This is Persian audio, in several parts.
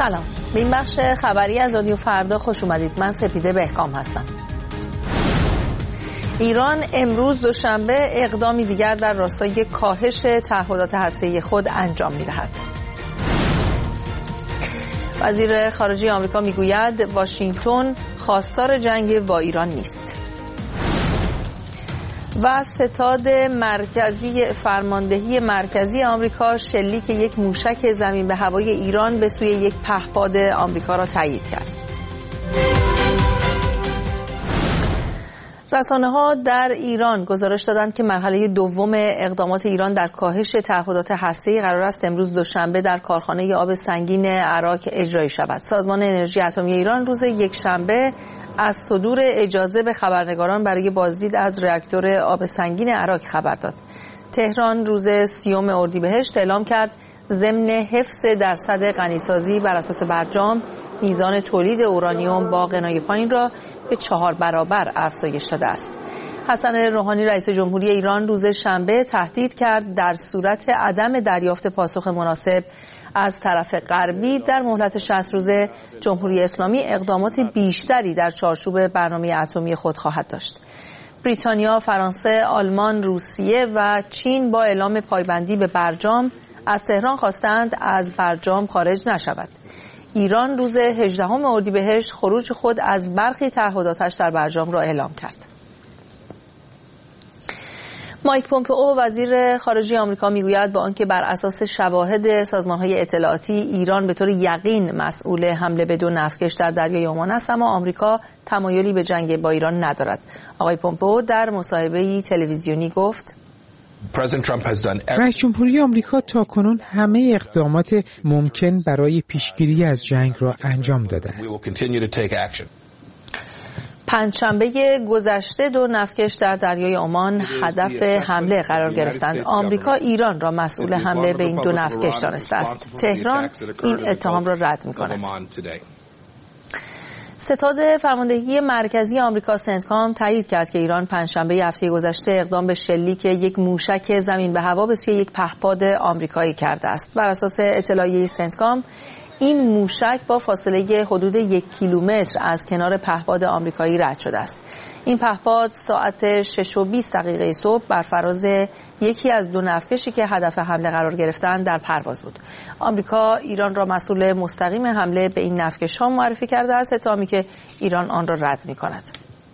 سلام، به این بخش خبری از رادیو فردا خوش اومدید. من سپیده بهکام هستم. ایران امروز دوشنبه اقدامی دیگر در راستای کاهش تعهدات هسته‌ای خود انجام می‌دهد. وزیر خارجه آمریکا میگوید واشنگتن خواستار جنگ با ایران نیست. و ستاد مرکزی فرماندهی مرکزی آمریکا شلیک یک موشک زمین به هوای ایران به سوی یک پهپاد آمریکا را تایید کرد. رسانه‌ها در ایران گزارش دادند که مرحله دوم اقدامات ایران در کاهش تعهدات هسته‌ای قرار است امروز دوشنبه در کارخانه آب سنگین عراق اجرایی شود. سازمان انرژی اتمی ایران روز یکشنبه از صدور اجازه به خبرنگاران برای بازدید از راکتور آب سنگین عراق خبر داد. تهران روز 30 اردیبهشت اعلام کرد ضمن حفظ درصد غنیسازی بر اساس برجام میزان تولید اورانیوم با غنای پایین را به 4 برابر افزایش داده است. حسن روحانی رئیس جمهوری ایران روز شنبه تهدید کرد در صورت عدم دریافت پاسخ مناسب از طرف غربی در مهلت 60 روزه جمهوری اسلامی اقدامات بیشتری در چارچوب برنامه اتمی خود خواهد داشت. بریتانیا، فرانسه، آلمان، روسیه و چین با اعلام پایبندی به برجام از تهران خواستند از برجام خارج نشود. ایران روز 18 اردیبهشت خروج خود از برخی تعهداتش در برجام را اعلام کرد. مایک پومپئو وزیر خارجه آمریکا میگوید با آنکه بر اساس شواهد سازمان‌های اطلاعاتی ایران به طور یقین مسئول حمله به 2 نفتکش در دریای عمان است، اما آمریکا تمایلی به جنگ با ایران ندارد. آقای پومپئو در مصاحبه‌ای تلویزیونی گفت رئیس جمهوری آمریکا تاکنون همه اقدامات ممکن برای پیشگیری از جنگ را انجام داده است. پنجشنبه گذشته 2 نفتکش در دریای عمان هدف حمله قرار گرفتند. آمریکا ایران را مسئول حمله به این 2 نفتکش دانسته است. تهران این اتهام را رد می‌کند. ستاد فرماندهی مرکزی آمریکا سنتکام تایید کرد که ایران پنجشنبه هفته گذشته اقدام به شلیک یک موشک زمین به هوا به سوی یک پهپاد آمریکایی کرده است. بر اساس اطلاعیه سنتکام این موشک با فاصله حدود 1 کیلومتر از کنار پهپاد آمریکایی رد شده است. این پهپاد ساعت 6:20 صبح بر فراز یکی از 2 نفتکشی که هدف حمله قرار گرفتند در پرواز بود. آمریکا ایران را مسئول مستقیم حمله به این نفتکش‌ها معرفی کرده است، اتهامی که ایران آن را رد می‌کند.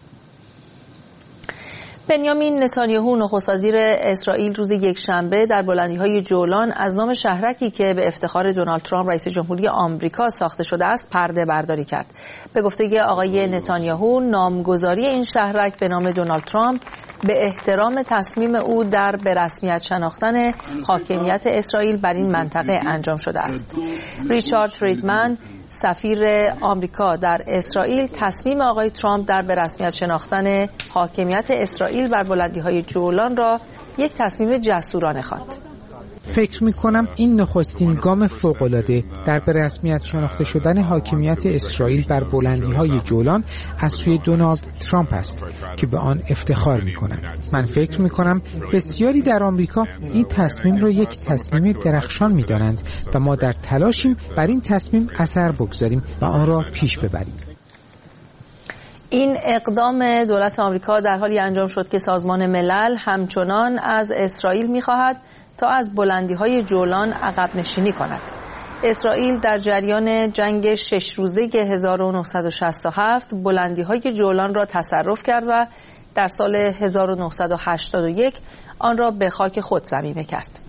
بنیامین نتانیاهو نخست وزیر اسرائیل روز یکشنبه در بلندی‌های جولان از نام شهرکی که به افتخار دونالد ترامپ رئیس جمهوری آمریکا ساخته شده است پرده برداری کرد. به گفته آقای نتانیاهو نامگذاری این شهرک به نام دونالد ترامپ به احترام تصمیم او در به رسمیت شناختن حاکمیت اسرائیل بر این منطقه انجام شده است. ریچارد فریدمن سفیر آمریکا در اسرائیل تصمیم آقای ترامپ در به رسمیت شناختن حاکمیت اسرائیل بر بلندی‌های جولان را یک تصمیم جسورانه خواند. فکر می‌کنم این نخستین گام فوق‌العاده در به رسمیت شناخته شدن حاکمیت اسرائیل بر بلندی‌های جولان از سوی دونالد ترامپ است که به آن افتخار می‌کنم. من فکر می‌کنم بسیاری در آمریکا این تصمیم را یک تصمیم درخشان می‌دانند و ما در تلاشیم بر این تصمیم اثر بگذاریم و آن را پیش ببریم. این اقدام دولت آمریکا در حالی انجام شد که سازمان ملل همچنان از اسرائیل می‌خواهد تا از بلندی‌های جولان عقب نشینی کند. اسرائیل در جریان جنگ 6 روزه 1967 بلندی‌های جولان را تصرف کرد و در سال 1981 آن را به خاک خود ضمیمه کرد.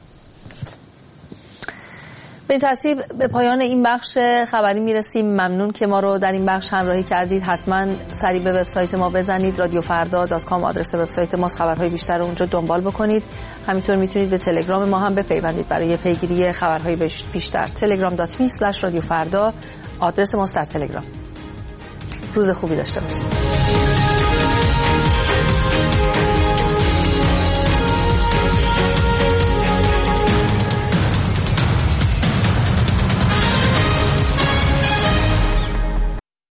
به این ترتیب به پایان این بخش خبری میرسیم. ممنون که ما رو در این بخش همراهی کردید. حتما سریع به وبسایت ما بزنید radiofarda.com آدرس وبسایت ماست. خبرهای بیشتر رو اونجا دنبال بکنید. همینطور میتونید به تلگرام ما هم بپیوندید برای پیگیری خبرهای بیشتر. telegram.me/radiofarda آدرس ماست در تلگرام. روز خوبی داشته باشید.